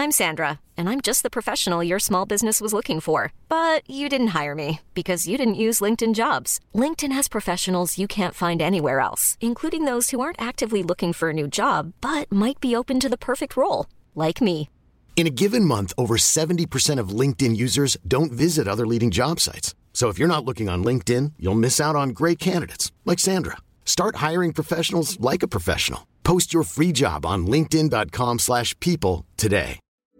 I'm Sandra, and I'm just the professional your small business was looking for. But you didn't hire me because you didn't use LinkedIn Jobs. LinkedIn has professionals you can't find anywhere else, including those who aren't actively looking for a new job, but might be open to the perfect role, like me. In a given month, over 70% of LinkedIn users don't visit other leading job sites. So if you're not looking on LinkedIn, you'll miss out on great candidates like Sandra. Start hiring professionals like a professional. Post your free job on linkedin.com/people today.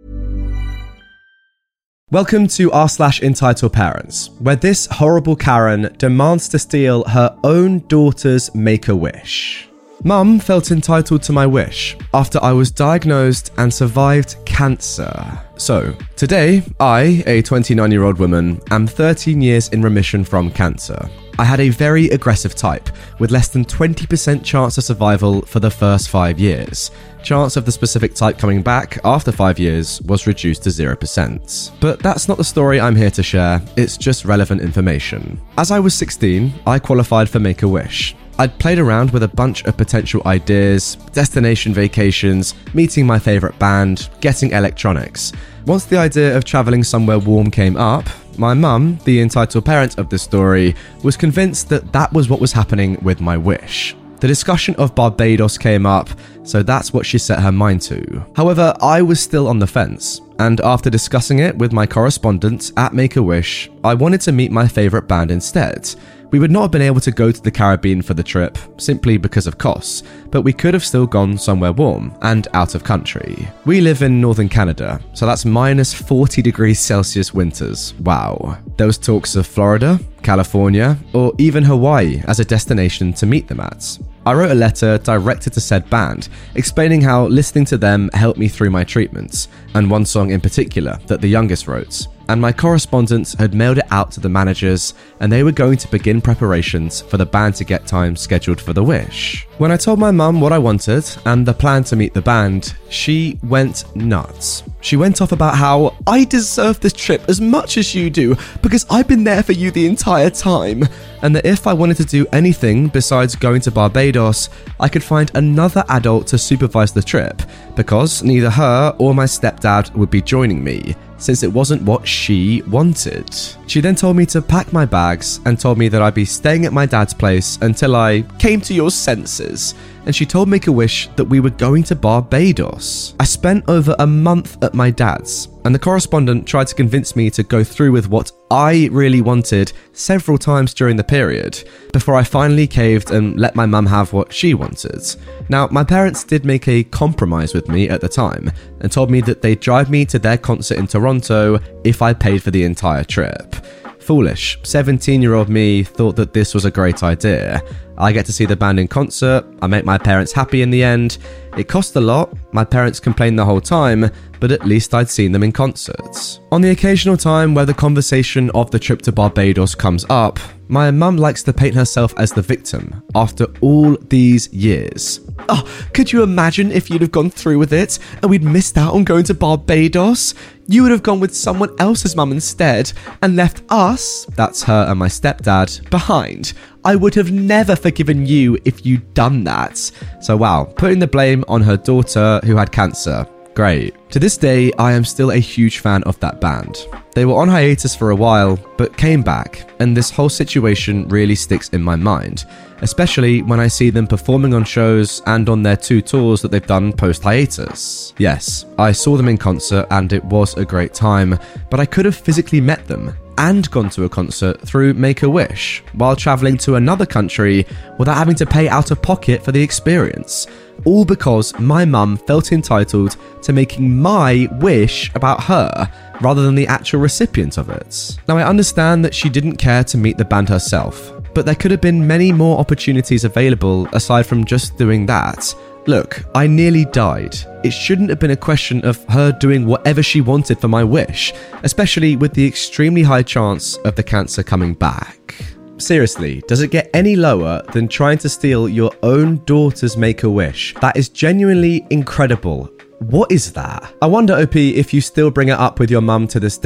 Welcome to r/entitled parents, where this horrible Karen demands to steal her own daughter's Make-A-Wish. Mum felt entitled to my wish after I was diagnosed and survived cancer. So, today, I, a 29-year-old woman, am 13 years in remission from cancer. I had a very aggressive type, with less than 20% chance of survival for the first 5 years. Chance of the specific type coming back after 5 years was reduced to 0%. But that's not the story I'm here to share, it's just relevant information. As I was 16, I qualified for Make-A-Wish. I'd played around with a bunch of potential ideas, destination vacations, meeting my favourite band, getting electronics. Once the idea of travelling somewhere warm came up, my mum, the entitled parent of this story, was convinced that that was what was happening with my wish. The discussion of Barbados came up, so that's what she set her mind to. However, I was still on the fence, and after discussing it with my correspondent at Make-A-Wish, I wanted to meet my favourite band instead. We would not have been able to go to the Caribbean for the trip, simply because of costs, but we could have still gone somewhere warm and out of country. We live in northern Canada, so that's minus 40 degrees Celsius winters. Wow. There was talks of Florida, California, or even Hawaii as a destination to meet them at. I wrote a letter directed to said band, explaining how listening to them helped me through my treatments, and one song in particular that the youngest wrote. And my correspondent had mailed it out to the managers, and they were going to begin preparations for the band to get time scheduled for the wish. When I told my mum what I wanted and the plan to meet the band, she went nuts. She went off about how I deserve this trip as much as you do because I've been there for you the entire time, and that if I wanted to do anything besides going to Barbados, I could find another adult to supervise the trip because neither her or my stepdad would be joining me, since it wasn't what she wanted. She then told me to pack my bags and told me that I'd be staying at my dad's place until I came to your senses. And she told Make-A-Wish that we were going to Barbados. I spent over a month at my dad's, and the correspondent tried to convince me to go through with what I really wanted several times during the period, before I finally caved and let my mum have what she wanted. Now, my parents did make a compromise with me at the time, and told me that they'd drive me to their concert in Toronto if I paid for the entire trip. Foolish, 17-year-old me thought that this was a great idea. I get to see the band in concert, I make my parents happy in the end. It cost a lot, my parents complained the whole time, but at least I'd seen them in concerts. On the occasional time where the conversation of the trip to Barbados comes up, my mum likes to paint herself as the victim after all these years. Oh, could you imagine if you'd have gone through with it and we'd missed out on going to Barbados? You would have gone with someone else's mum instead and left us, that's her and my stepdad, behind. I would have never forgiven you if you'd done that. So wow, putting the blame on her daughter who had cancer. Great. To this day, I am still a huge fan of that band. They were on hiatus for a while, but came back, and this whole situation really sticks in my mind, especially when I see them performing on shows and on their 2 tours that they've done post-hiatus. Yes, I saw them in concert and it was a great time, but I could have physically met them and gone to a concert through Make-A-Wish while travelling to another country without having to pay out of pocket for the experience. All because my mum felt entitled to making my wish about her rather than the actual recipient of it. Now, I understand that she didn't care to meet the band herself, but there could have been many more opportunities available aside from just doing that. Look, I nearly died. It shouldn't have been a question of her doing whatever she wanted for my wish, especially with the extremely high chance of the cancer coming back. Seriously, does it get any lower than trying to steal your own daughter's Make-A-Wish? That is genuinely incredible. What is that? I wonder, OP, if you still bring it up with your mum to this day.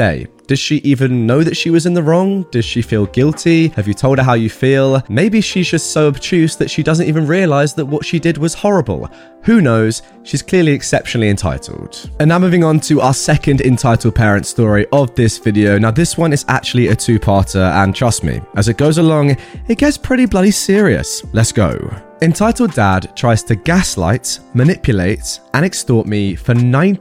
Does she even know that she was in the wrong? Does she feel guilty? Have you told her how you feel? Maybe she's just so obtuse that she doesn't even realize that what she did was horrible. Who knows? She's clearly exceptionally entitled. And now moving on to our second entitled parent story of this video. Now this one is actually a two-parter, and trust me, as it goes along, it gets pretty bloody serious. Let's go. Entitled dad tries to gaslight, manipulate, and extort me for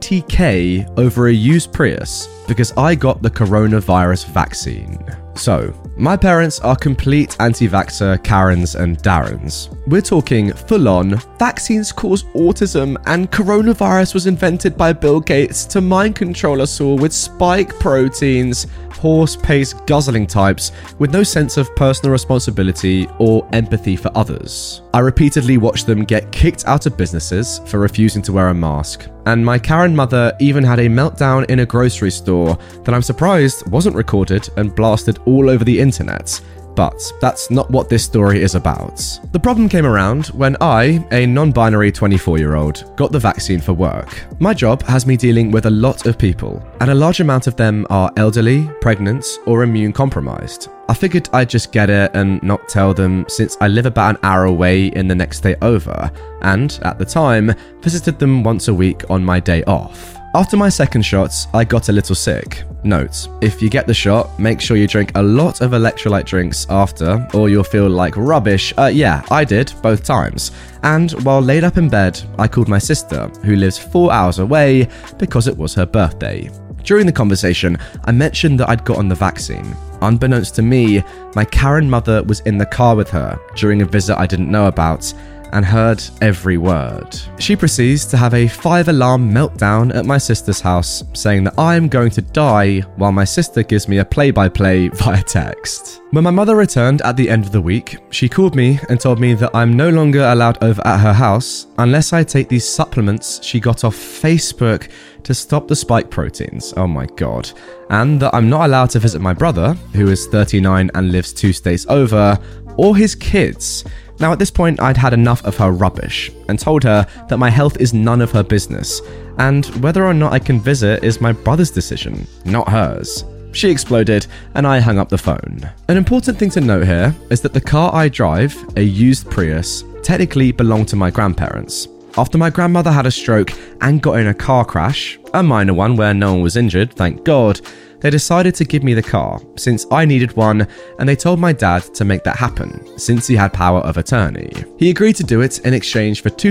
$90,000 over a used Prius because I got the coronavirus vaccine. So, my parents are complete anti-vaxxer Karens and Darrens. We're talking full-on, vaccines cause autism and coronavirus was invented by Bill Gates to mind control us all with spike proteins, horse-paced guzzling types with no sense of personal responsibility or empathy for others. I repeatedly watched them get kicked out of businesses for refusing to wear a mask, and my Karen mother even had a meltdown in a grocery store that I'm surprised wasn't recorded and blasted all over the internet. But that's not what this story is about. The problem came around when I, a non-binary 24-year-old, got the vaccine for work. My job has me dealing with a lot of people, and a large amount of them are elderly, pregnant, or immune compromised. I figured I'd just get it and not tell them since I live about an hour away in the next state over, and, at the time, visited them once a week on my day off. After my second shot, I got a little sick. Note, if you get the shot, make sure you drink a lot of electrolyte drinks after, or you'll feel like rubbish. Yeah, I did, both times. And while laid up in bed, I called my sister, who lives 4 hours away, because it was her birthday. During the conversation, I mentioned that I'd gotten the vaccine. Unbeknownst to me, my Karen mother was in the car with her during a visit I didn't know about, and heard every word. She proceeds to have a 5-alarm meltdown at my sister's house, saying that I am going to die while my sister gives me a play-by-play via text. When my mother returned at the end of the week, she called me and told me that I'm no longer allowed over at her house unless I take these supplements she got off Facebook to stop the spike proteins. Oh my god. And that I'm not allowed to visit my brother, who is 39 and lives 2 states over, or his kids. Now at this point I'd had enough of her rubbish and told her that my health is none of her business and whether or not I can visit is my brother's decision, not hers. She exploded and I hung up the phone. An important thing to note here is that the car I drive, a used Prius, technically belonged to my grandparents. After my grandmother had a stroke and got in a car crash, a minor one where no one was injured, thank God, they decided to give me the car since I needed one, and they told my dad to make that happen since he had power of attorney. He agreed to do it in exchange for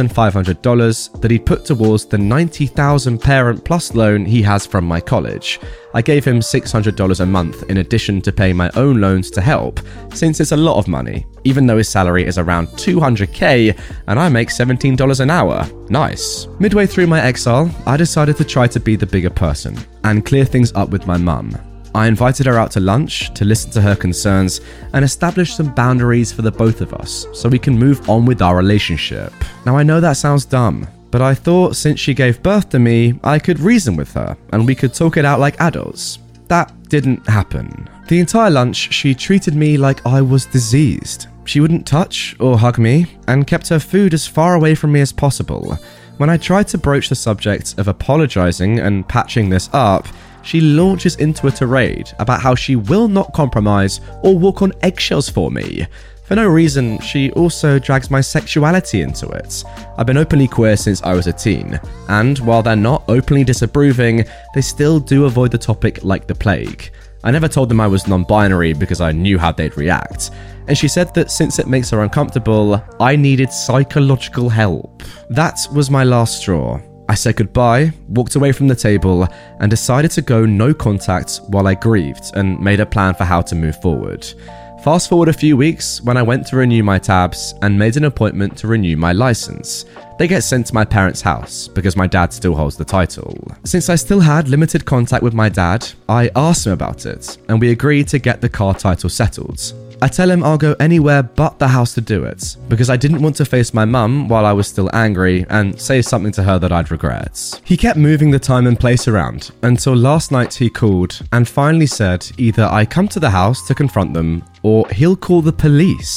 $2,500 that he'd put towards the $90,000 Parent Plus loan he has from my college. I gave him $600 a month in addition to paying my own loans to help, since it's a lot of money, even though his salary is around $200K and I make $17 an hour. Nice. Midway through my exile, I decided to try to be the bigger person and clear things up with my mum. I invited her out to lunch to listen to her concerns and establish some boundaries for the both of us so we can move on with our relationship. Now I know that sounds dumb, but I thought since she gave birth to me, I could reason with her and we could talk it out like adults. That didn't happen. The entire lunch, she treated me like I was diseased. She wouldn't touch or hug me and kept her food as far away from me as possible. When I tried to broach the subject of apologizing and patching this up, she launches into a tirade about how she will not compromise or walk on eggshells for me. For no reason, she also drags my sexuality into it. I've been openly queer since I was a teen, and while they're not openly disapproving, they still do avoid the topic like the plague. I never told them I was non-binary because I knew how they'd react, and she said that since it makes her uncomfortable, I needed psychological help. That was my last straw. I said goodbye, walked away from the table, and decided to go no contact while I grieved and made a plan for how to move forward. Fast forward a few weeks when I went to renew my tabs and made an appointment to renew my license. They get sent to my parents' house because my dad still holds the title. Since I still had limited contact with my dad, I asked him about it and we agreed to get the car title settled. I tell him I'll go anywhere but the house to do it because I didn't want to face my mum while I was still angry and say something to her that I'd regret. He kept moving the time and place around until last night he called and finally said either I come to the house to confront them or he'll call the police.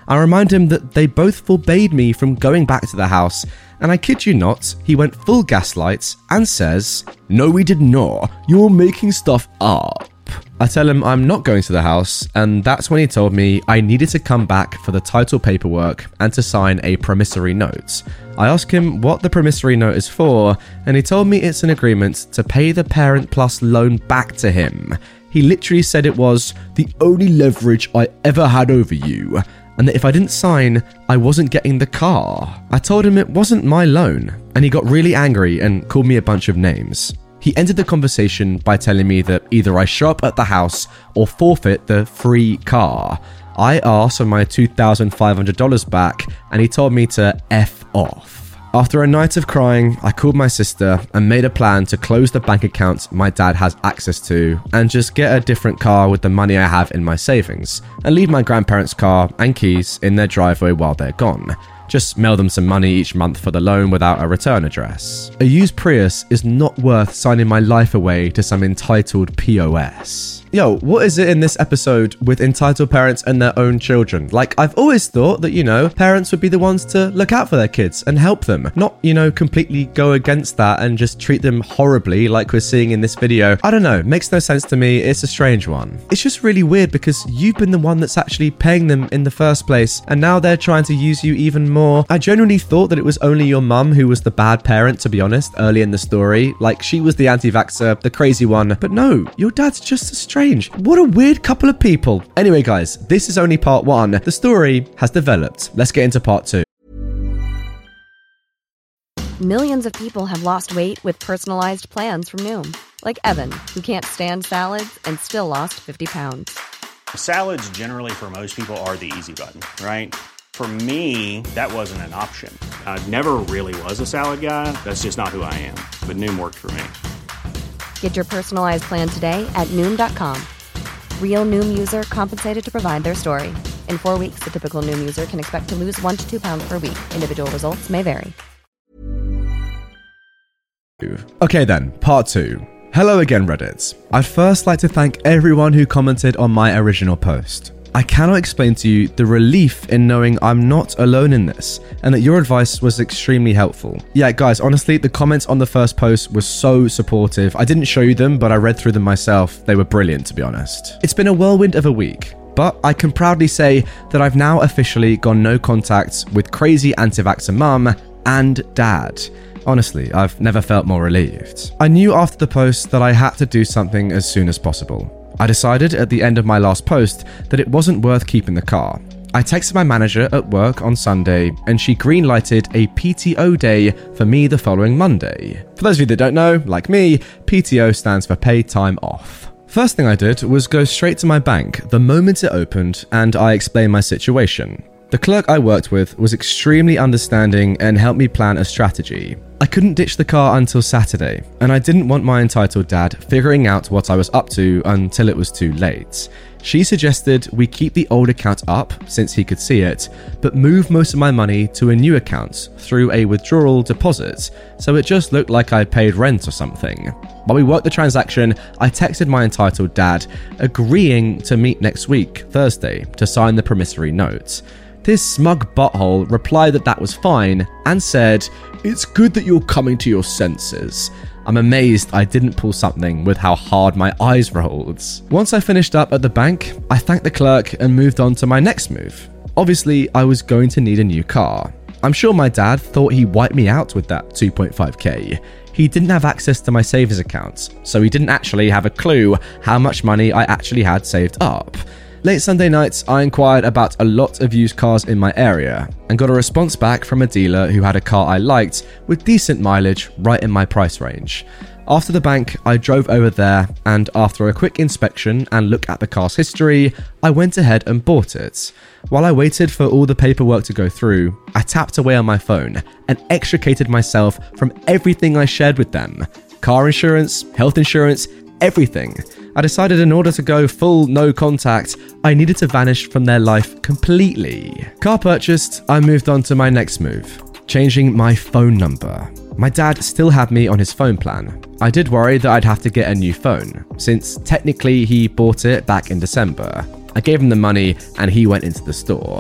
I remind him that they both forbade me from going back to the house, and I kid you not, he went full gaslight and says, "No, we did not. You're making stuff up." I tell him I'm not going to the house, and that's when he told me I needed to come back for the title paperwork and to sign a promissory note. I asked him what the promissory note is for, and he told me it's an agreement to pay the Parent Plus loan back to him. He literally said it was the only leverage I ever had over you, and that if I didn't sign, I wasn't getting the car. I told him it wasn't my loan, and he got really angry and called me a bunch of names. He ended the conversation by telling me that either I show up at the house or forfeit the free car. I asked for my $2,500 back, and he told me to F off. After a night of crying, I called my sister and made a plan to close the bank account my dad has access to and just get a different car with the money I have in my savings and leave my grandparents' car and keys in their driveway while they're gone. Just mail them some money each month for the loan without a return address. A used Prius is not worth signing my life away to some entitled POS. Yo, what is it in this episode with entitled parents and their own children? Like, I've always thought that, parents would be the ones to look out for their kids and help them. Not, completely go against that and just treat them horribly like we're seeing in this video. I don't know, makes no sense to me. It's a strange one. It's just really weird because you've been the one that's actually paying them in the first place, and now they're trying to use you even more. I genuinely thought that it was only your mum who was the bad parent, to be honest, early in the story. Like, she was the anti-vaxxer, the crazy one. But no, your dad's just as strange. What a weird couple of people. Anyway, guys, this is only part 1. The story has developed. Let's get into part 2. Millions of people have lost weight with personalized plans from Noom. Like Evan, who can't stand salads and still lost 50 pounds. Salads generally for most people are the easy button, right? For me, that wasn't an option. I never really was a salad guy. That's just not who I am. But Noom worked for me. Get your personalized plan today at Noom.com. Real Noom user compensated to provide their story. In 4 weeks, the typical Noom user can expect to lose 1 to 2 pounds per week. Individual results may vary. Okay then, part 2. Hello again, Reddit. I'd first like to thank everyone who commented on my original post. I cannot explain to you the relief in knowing I'm not alone in this, and that your advice was extremely helpful. Yeah, guys, honestly, the comments on the first post were so supportive. I didn't show you them, but I read through them myself. They were brilliant, to be honest. It's been a whirlwind of a week, but I can proudly say that I've now officially gone no contact with crazy anti-vaxxer mum and dad. Honestly, I've never felt more relieved. I knew after the post that I had to do something as soon as possible. I decided at the end of my last post that it wasn't worth keeping the car. I texted my manager at work on Sunday, and she green-lighted a PTO day for me the following Monday. For those of you that don't know, like me, PTO stands for paid time off. First thing I did was go straight to my bank the moment it opened, and I explained my situation. The clerk I worked with was extremely understanding and helped me plan a strategy. I couldn't ditch the car until Saturday, and I didn't want my entitled dad figuring out what I was up to until it was too late. She suggested we keep the old account up since he could see it, but move most of my money to a new account through a withdrawal deposit, so it just looked like I paid rent or something. While we worked the transaction, I texted my entitled dad, agreeing to meet next week, Thursday, to sign the promissory note. This smug butthole replied that was fine and said, "It's good that you're coming to your senses." I'm amazed I didn't pull something with how hard my eyes rolled. Once I finished up at the bank, I thanked the clerk and moved on to my next move. Obviously, I was going to need a new car. I'm sure my dad thought he wiped me out with that 2.5k. He didn't have access to my savings account, so he didn't actually have a clue how much money I actually had saved up. Late Sunday night, I inquired about a lot of used cars in my area and got a response back from a dealer who had a car I liked with decent mileage right in my price range. After the bank, I drove over there, and after a quick inspection and look at the car's history, I went ahead and bought it. While I waited for all the paperwork to go through, I tapped away on my phone and extricated myself from everything I shared with them. Car insurance, health insurance, everything. I decided in order to go full no contact, I needed to vanish from their life completely. Car purchased, I moved on to my next move, changing my phone number. My dad still had me on his phone plan. I did worry that I'd have to get a new phone, since technically he bought it back in December. I gave him the money and he went into the store.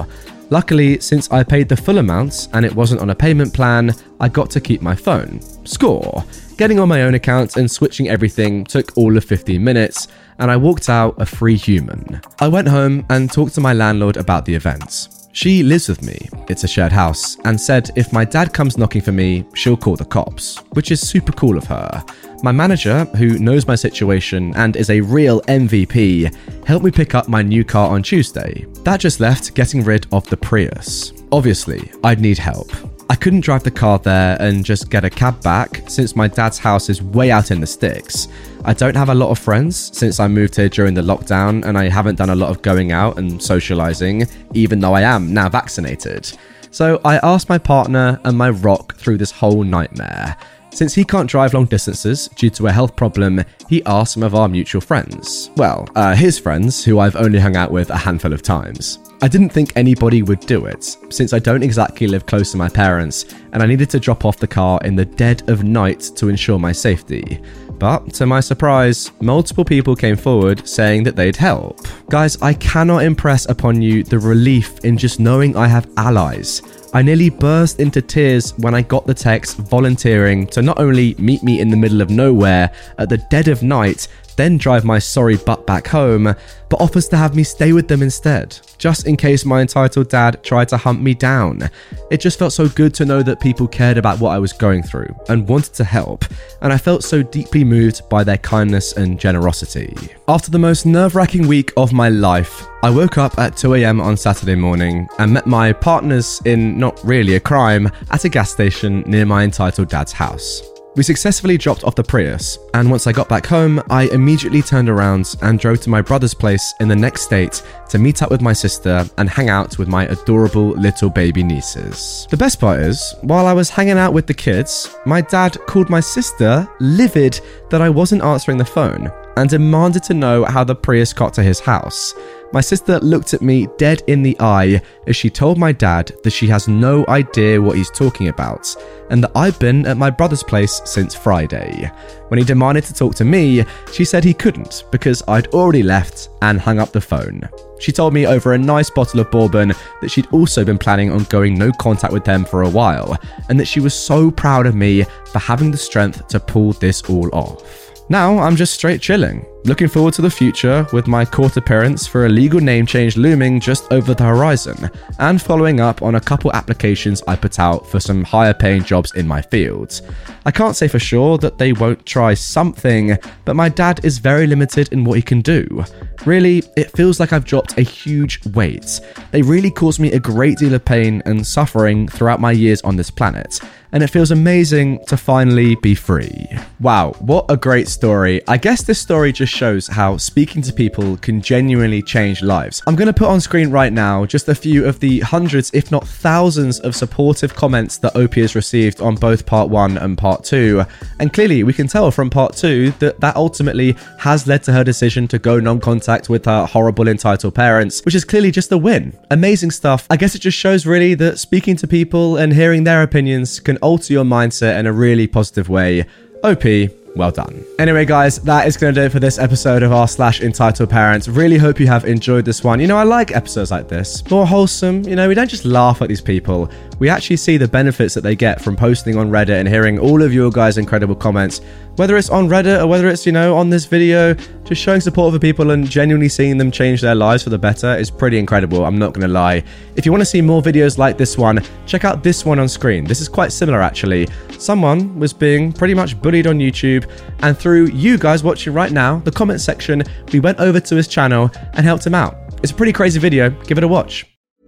Luckily, since I paid the full amount and it wasn't on a payment plan, I got to keep my phone. Score! Getting on my own account and switching everything took all of 15 minutes, and I walked out a free human. I went home and talked to my landlord about the event. She lives with me, it's a shared house, and said if my dad comes knocking for me, she'll call the cops, which is super cool of her. My manager, who knows my situation and is a real MVP, helped me pick up my new car on Tuesday. That just left getting rid of the Prius. Obviously, I'd need help. I couldn't drive the car there and just get a cab back since my dad's house is way out in the sticks. I don't have a lot of friends since I moved here during the lockdown, and I haven't done a lot of going out and socializing, even though I am now vaccinated. So I asked my partner and my rock through this whole nightmare. Since he can't drive long distances due to a health problem, he asked some of our mutual friends. Well, his friends, who I've only hung out with a handful of times. I didn't think anybody would do it, since I don't exactly live close to my parents, and I needed to drop off the car in the dead of night to ensure my safety. But, to my surprise, multiple people came forward saying that they'd help. Guys, I cannot impress upon you the relief in just knowing I have allies. I nearly burst into tears when I got the text volunteering to not only meet me in the middle of nowhere at the dead of night, then drive my sorry butt back home, but offers to have me stay with them instead, just in case my entitled dad tried to hunt me down. It just felt so good to know that people cared about what I was going through and wanted to help, and I felt so deeply moved by their kindness and generosity. After the most nerve-wracking week of my life, I woke up at 2 a.m. on Saturday morning and met my partners in not really a crime at a gas station near my entitled dad's house. We successfully dropped off the Prius, and once I got back home, I immediately turned around and drove to my brother's place in the next state to meet up with my sister and hang out with my adorable little baby nieces. The best part is, while I was hanging out with the kids, my dad called my sister livid that I wasn't answering the phone and demanded to know how the Prius got to his house. My sister looked at me dead in the eye as she told my dad that she has no idea what he's talking about, and that I've been at my brother's place since Friday. When he demanded to talk to me, she said he couldn't because I'd already left and hung up the phone. She told me over a nice bottle of bourbon that she'd also been planning on going no contact with them for a while, and that she was so proud of me for having the strength to pull this all off. Now I'm just straight chilling, looking forward to the future with my court appearance for a legal name change looming just over the horizon, and following up on a couple applications I put out for some higher paying jobs in my field. I can't say for sure that they won't try something, but my dad is very limited in what he can do. Really, it feels like I've dropped a huge weight. They really caused me a great deal of pain and suffering throughout my years on this planet, and it feels amazing to finally be free. Wow, what a great story. I guess this story just shows how speaking to people can genuinely change lives. I'm going to put on screen right now just a few of the hundreds, if not thousands, of supportive comments that Opie has received on both part 1 and part 2. And clearly we can tell from part 2 that ultimately has led to her decision to go non-contact with her horrible entitled parents, which is clearly just a win. Amazing stuff. I guess it just shows really that speaking to people and hearing their opinions can alter your mindset in a really positive way. OP, well done. Anyway, guys, that is going to do it for this episode of r/entitled parents. Really hope you have enjoyed this one. You know, I like episodes like this. More wholesome. You know, we don't just laugh at these people. We actually see the benefits that they get from posting on Reddit and hearing all of your guys' incredible comments. Whether it's on Reddit or whether it's, you know, on this video, just showing support for people and genuinely seeing them change their lives for the better is pretty incredible, I'm not going to lie. If you want to see more videos like this one, check out this one on screen. This is quite similar, actually. Someone was being pretty much bullied on YouTube, and through you guys watching right now, the comment section, we went over to his channel and helped him out. It's a pretty crazy video. Give it a watch.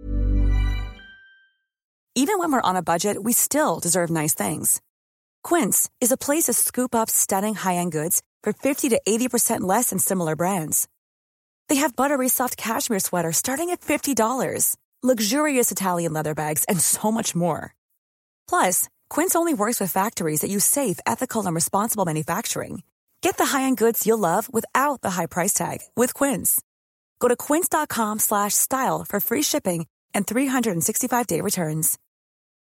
Even when we're on a budget, we still deserve nice things. Quince is a place to scoop up stunning high-end goods for 50 to 80% less than similar brands. They have buttery soft cashmere sweaters starting at $50, luxurious Italian leather bags, and so much more. Plus, Quince only works with factories that use safe, ethical, and responsible manufacturing. Get the high-end goods you'll love without the high price tag with Quince. Go to quince.com/style for free shipping and 365-day returns.